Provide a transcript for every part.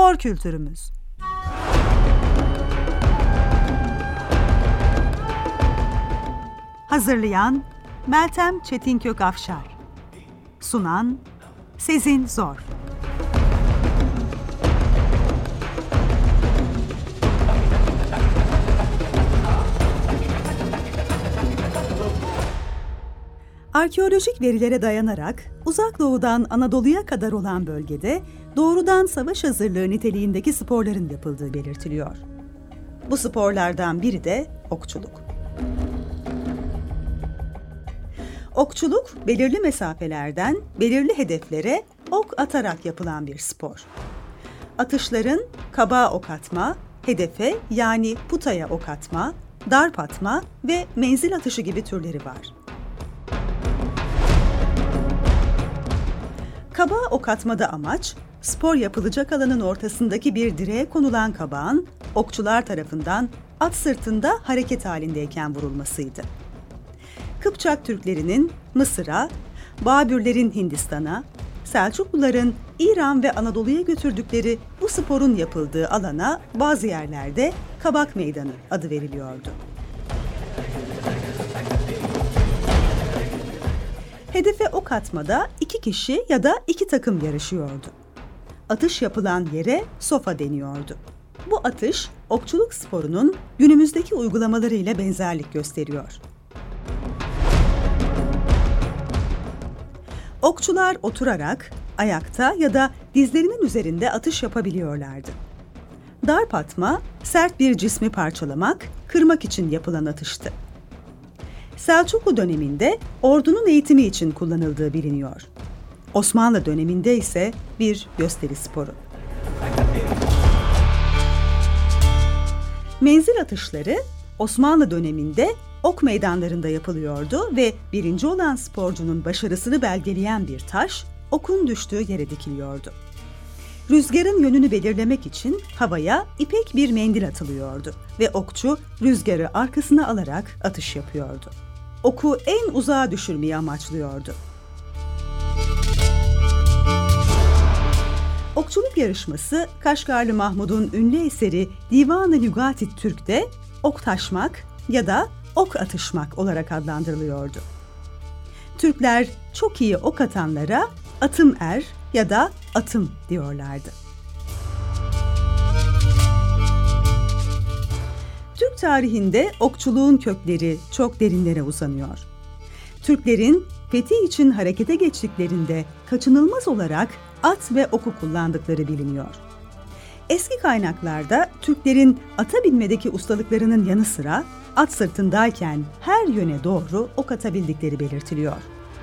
Spor kültürümüz. Hazırlayan Meltem Çetinkök Afşar. Sunan Sezin Zor. Arkeolojik verilere dayanarak Uzak Doğu'dan Anadolu'ya kadar olan bölgede doğrudan savaş hazırlığı niteliğindeki sporların yapıldığı belirtiliyor. Bu sporlardan biri de okçuluk. Okçuluk, belirli mesafelerden belirli hedeflere ok atarak yapılan bir spor. Atışların kabağa ok atma, hedefe yani putaya ok atma, darp atma ve menzil atışı gibi türleri var. Kabağa ok atmada amaç, spor yapılacak alanın ortasındaki bir direğe konulan kabağın okçular tarafından at sırtında hareket halindeyken vurulmasıydı. Kıpçak Türklerinin Mısır'a, Babürlerin Hindistan'a, Selçukluların İran ve Anadolu'ya götürdükleri bu sporun yapıldığı alana bazı yerlerde Kabak Meydanı adı veriliyordu. Hedefe ok atmada 2 kişi ya da 2 takım yarışıyordu. Atış yapılan yere sofa deniyordu. Bu atış, okçuluk sporunun günümüzdeki uygulamalarıyla benzerlik gösteriyor. Okçular oturarak, ayakta ya da dizlerinin üzerinde atış yapabiliyorlardı. Darp atma, sert bir cismi parçalamak, kırmak için yapılan atıştı. Selçuklu döneminde ordunun eğitimi için kullanıldığı biliniyor. Osmanlı döneminde ise bir gösteri sporu. Menzil atışları Osmanlı döneminde ok meydanlarında yapılıyordu ve birinci olan sporcunun başarısını belgeleyen bir taş okun düştüğü yere dikiliyordu. Rüzgarın yönünü belirlemek için havaya ipek bir mendil atılıyordu ve okçu rüzgarı arkasına alarak atış yapıyordu. Oku en uzağa düşürmeyi amaçlıyordu. Okçuluk yarışması Kaşgarlı Mahmud'un ünlü eseri Divan-ı Lügat-i Türk'te ok taşmak ya da ok atışmak olarak adlandırılıyordu. Türkler çok iyi ok atanlara atım er ya da atım diyorlardı. Türk tarihinde okçuluğun kökleri çok derinlere uzanıyor. Türklerin fethi için harekete geçtiklerinde kaçınılmaz olarak at ve oku kullandıkları biliniyor. Eski kaynaklarda Türklerin ata binmedeki ustalıklarının yanı sıra at sırtındayken her yöne doğru ok atabildikleri belirtiliyor.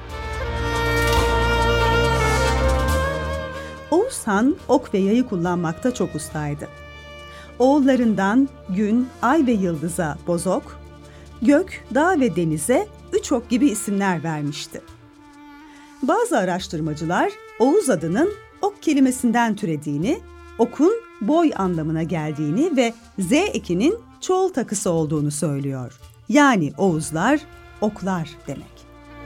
Oğuz Han ok ve yayı kullanmakta çok ustaydı. Oğullarından gün, ay ve yıldıza bozok, gök, dağ ve denize üç ok gibi isimler vermişti. Bazı araştırmacılar Oğuz adının ok kelimesinden türediğini, okun boy anlamına geldiğini ve z ekinin çoğul takısı olduğunu söylüyor. Yani Oğuzlar, oklar demek.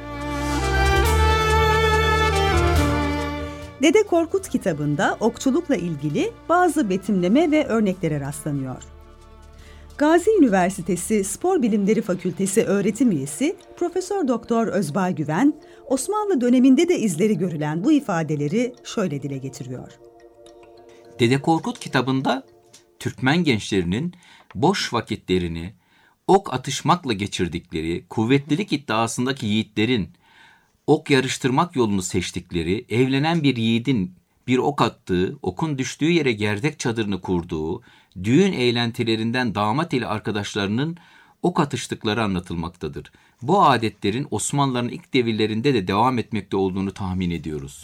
Dede Korkut kitabında okçulukla ilgili bazı betimleme ve örneklere rastlanıyor. Gazi Üniversitesi Spor Bilimleri Fakültesi öğretim üyesi Profesör Doktor Özbay Güven, Osmanlı döneminde de izleri görülen bu ifadeleri şöyle dile getiriyor. Dede Korkut kitabında Türkmen gençlerinin boş vakitlerini ok atışmakla geçirdikleri, kuvvetlilik iddiasındaki yiğitlerin ok yarıştırmak yolunu seçtikleri, evlenen bir yiğidin bir ok attığı, okun düştüğü yere gerdek çadırını kurduğu, düğün eğlentilerinden damat ile arkadaşlarının ok atıştıkları anlatılmaktadır. Bu adetlerin Osmanlıların ilk devirlerinde de devam etmekte olduğunu tahmin ediyoruz.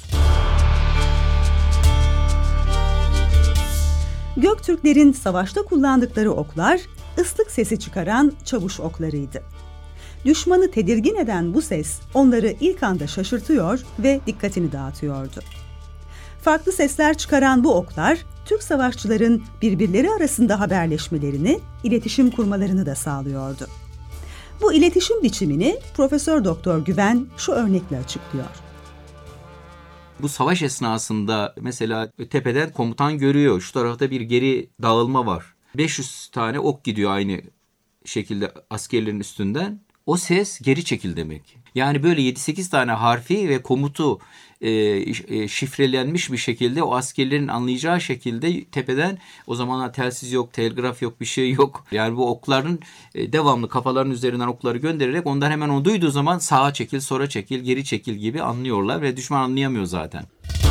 Göktürklerin savaşta kullandıkları oklar, ıslık sesi çıkaran çavuş oklarıydı. Düşmanı tedirgin eden bu ses onları ilk anda şaşırtıyor ve dikkatini dağıtıyordu. Farklı sesler çıkaran bu oklar, Türk savaşçıların birbirleri arasında haberleşmelerini, iletişim kurmalarını da sağlıyordu. Bu iletişim biçimini Profesör Doktor Güven şu örnekle açıklıyor. Bu savaş esnasında mesela tepeden komutan görüyor. Şu tarafta bir geri dağılma var. 500 tane ok gidiyor aynı şekilde askerlerin üstünden. O ses geri çekil demek. Yani böyle 7-8 tane harfi ve komutu şifrelenmiş bir şekilde o askerlerin anlayacağı şekilde tepeden, o zamanlar telsiz yok, telgraf yok, bir şey yok. Yani bu okların devamlı kafaların üzerinden okları göndererek onlar hemen onu duyduğu zaman sağa çekil, sola çekil, geri çekil gibi anlıyorlar ve düşman anlayamıyor zaten.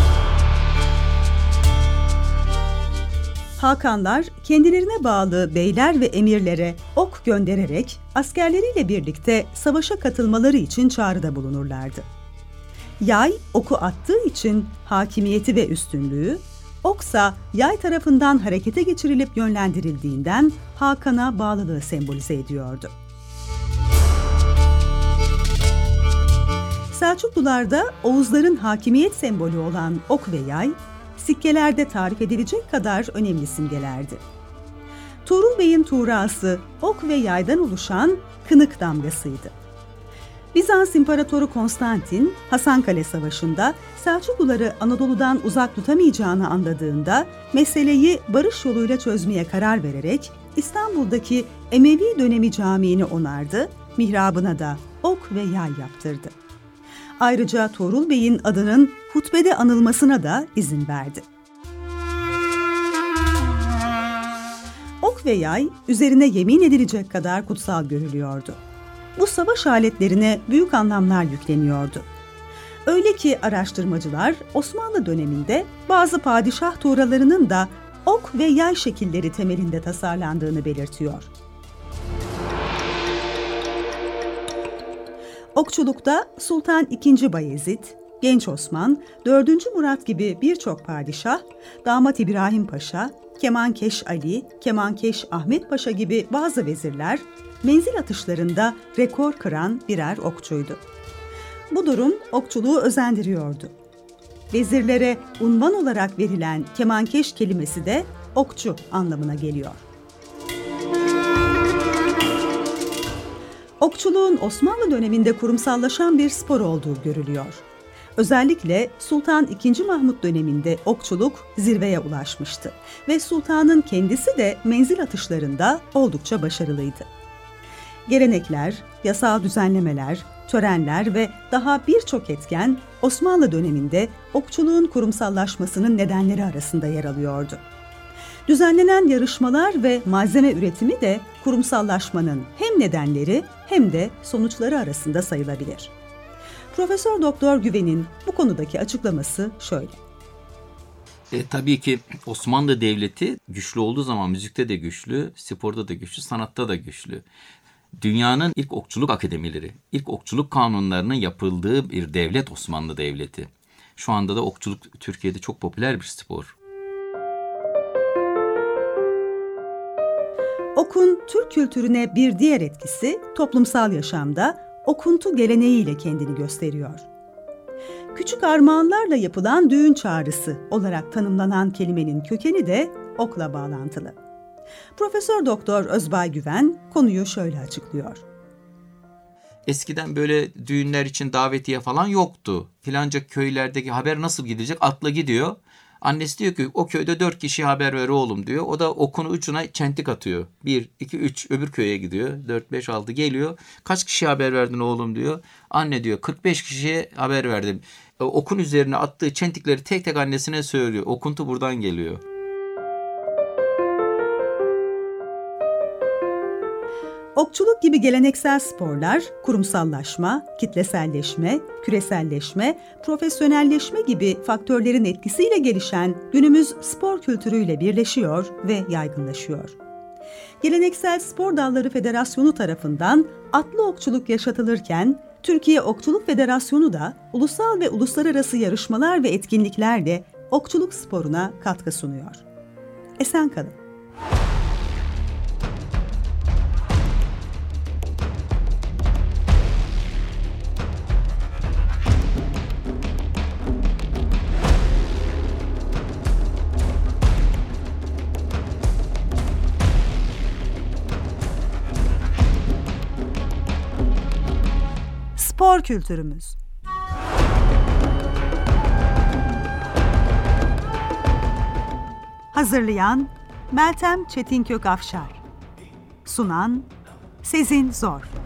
Hakanlar kendilerine bağlı beyler ve emirlere ok göndererek askerleriyle birlikte savaşa katılmaları için çağrıda bulunurlardı. Yay oku attığı için hakimiyeti ve üstünlüğü, oksa yay tarafından harekete geçirilip yönlendirildiğinden Hakan'a bağlılığı sembolize ediyordu. Selçuklularda Oğuzların hakimiyet sembolü olan ok ve yay, sikkelerde tarif edilecek kadar önemli simgelerdi. Tuğrul Bey'in tuğrası ok ve yaydan oluşan kınık damgasıydı. Bizans İmparatoru Konstantin, Hasankale Savaşı'nda Selçukluları Anadolu'dan uzak tutamayacağını anladığında meseleyi barış yoluyla çözmeye karar vererek İstanbul'daki Emevi dönemi camiini onardı, mihrabına da ok ve yay yaptırdı. Ayrıca Tuğrul Bey'in adının hutbede anılmasına da izin verdi. Ok ve yay üzerine yemin edilecek kadar kutsal görülüyordu. Bu savaş aletlerine büyük anlamlar yükleniyordu. Öyle ki araştırmacılar Osmanlı döneminde bazı padişah tuğralarının da ok ve yay şekilleri temelinde tasarlandığını belirtiyor. Okçulukta Sultan II. Bayezid, Genç Osman, 4. Murat gibi birçok padişah, Damat İbrahim Paşa, Kemankeş Ali, Kemankeş Ahmet Paşa gibi bazı vezirler, menzil atışlarında rekor kıran birer okçuydu. Bu durum okçuluğu özendiriyordu. Vezirlere unvan olarak verilen kemankeş kelimesi de okçu anlamına geliyor. Okçuluğun Osmanlı döneminde kurumsallaşan bir spor olduğu görülüyor. Özellikle Sultan II. Mahmut döneminde okçuluk zirveye ulaşmıştı ve sultanın kendisi de menzil atışlarında oldukça başarılıydı. Gelenekler, yasal düzenlemeler, törenler ve daha birçok etken Osmanlı döneminde okçuluğun kurumsallaşmasının nedenleri arasında yer alıyordu. Düzenlenen yarışmalar ve malzeme üretimi de kurumsallaşmanın hem nedenleri hem de sonuçları arasında sayılabilir. Profesör Doktor Güven'in bu konudaki açıklaması şöyle. Tabii ki Osmanlı Devleti güçlü olduğu zaman müzikte de güçlü, sporda da güçlü, sanatta da güçlü. Dünyanın ilk okçuluk akademileri, ilk okçuluk kanunlarının yapıldığı bir devlet Osmanlı Devleti. Şu anda da okçuluk Türkiye'de çok popüler bir spor. Okun Türk kültürüne bir diğer etkisi toplumsal yaşamda okuntu geleneğiyle kendini gösteriyor. Küçük armağanlarla yapılan düğün çağrısı olarak tanımlanan kelimenin kökeni de okla bağlantılı. Profesör Doktor Özbay Güven konuyu şöyle açıklıyor. Eskiden böyle düğünler için davetiye falan yoktu. Filanca köylerdeki haber nasıl gidecek? Atla gidiyor. Annesi diyor ki o köyde 4 kişi haber ver oğlum diyor. O da okun ucuna çentik atıyor. 1, 2, 3 öbür köye gidiyor. 4, 5, 6 geliyor. Kaç kişiye haber verdin oğlum diyor. Anne diyor 45 kişiye haber verdim. Okun üzerine attığı çentikleri tek tek annesine söylüyor. Okuntu buradan geliyor. Okçuluk gibi geleneksel sporlar, kurumsallaşma, kitleselleşme, küreselleşme, profesyonelleşme gibi faktörlerin etkisiyle gelişen günümüz spor kültürüyle birleşiyor ve yaygınlaşıyor. Geleneksel Spor Dalları Federasyonu tarafından atlı okçuluk yaşatılırken, Türkiye Okçuluk Federasyonu da ulusal ve uluslararası yarışmalar ve etkinliklerle okçuluk sporuna katkı sunuyor. Esen kalın. Spor kültürümüz. Hazırlayan Meltem Çetinkök Afşar. Sunan Sezin Zor.